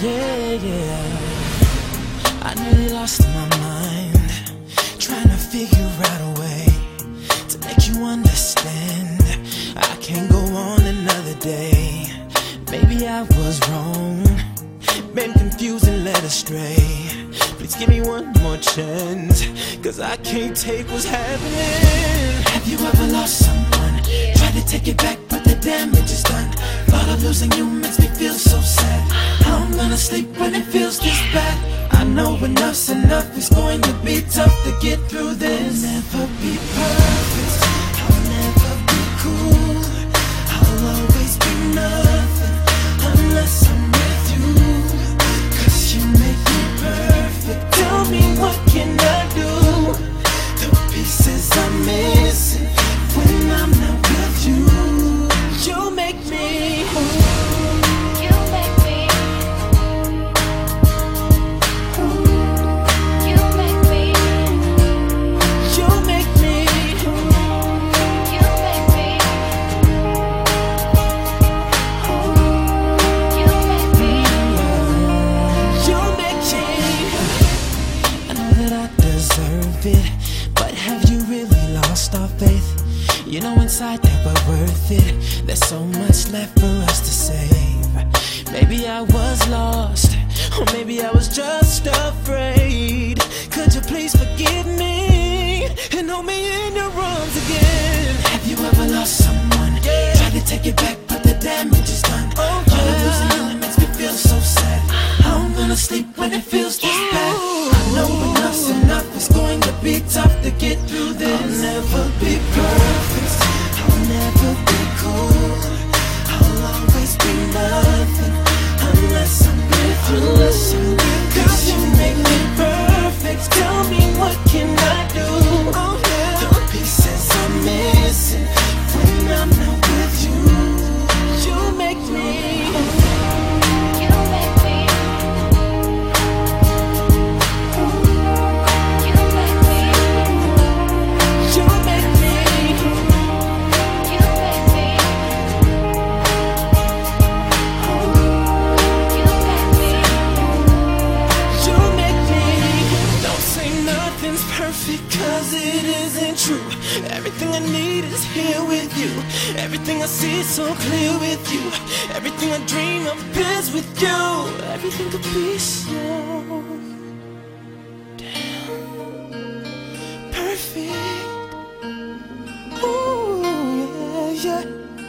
Yeah, yeah. I nearly lost my mind, trying to figure out a way to make you understand. I can't go on another day. Maybe I was wrong, been confused and led astray. Please give me one more chance, cause I can't take what's happening. Have you ever lost someone? Tried to take it back, but the damage is done. Thought of losing you makes me feel so sad. How I'm gonna sleep when it feels this bad? I know enough's enough, it's going to be tough to get through this. I'll never be perfect, I'll never be cool, I'll always be nothing unless I'm with you, cause you make me perfect. Tell me what can I do? The pieces I'm missing when I'm not with you. You make me it, but have you really lost our faith? You know inside that we're worth it. There's so much left for us to save. Maybe I was lost, or maybe I was just afraid. Could you please forgive me and hold me in your arms again? Have you ever lost someone? Yeah. Tried to take it back, but the damage is done. Oh, yeah. All of losing you, it makes me feel so sad. How I'm gonna sleep when it feels this bad? I know enough's enough, it's going to be tough to get through this. I'll never be perfect, I'll never be cool, I'll always be nothing unless I'm with you. Cause you make me perfect. Tell me what can I do? Oh, yeah. The pieces I'm missing when I'm not with you. You make me cause it isn't true. Everything I need is here with you. Everything I see is so clear with you. Everything I dream of is with you. Everything could be so damn perfect. Ooh, yeah,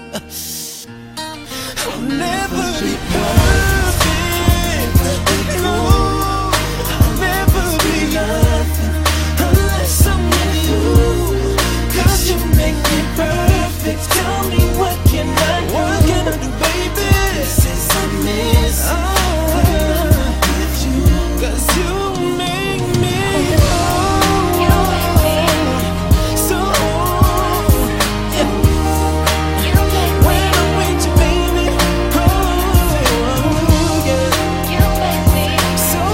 yeah. I'll never be perfect. No, I'll never be nothing unless I'm with you, cause you make me perfect. Tell me what can I do? What can I do, baby? This is a miss with you, cause you make me so yeah. When I'm with you, baby, oh yeah. So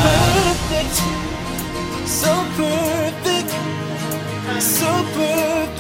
so perfect,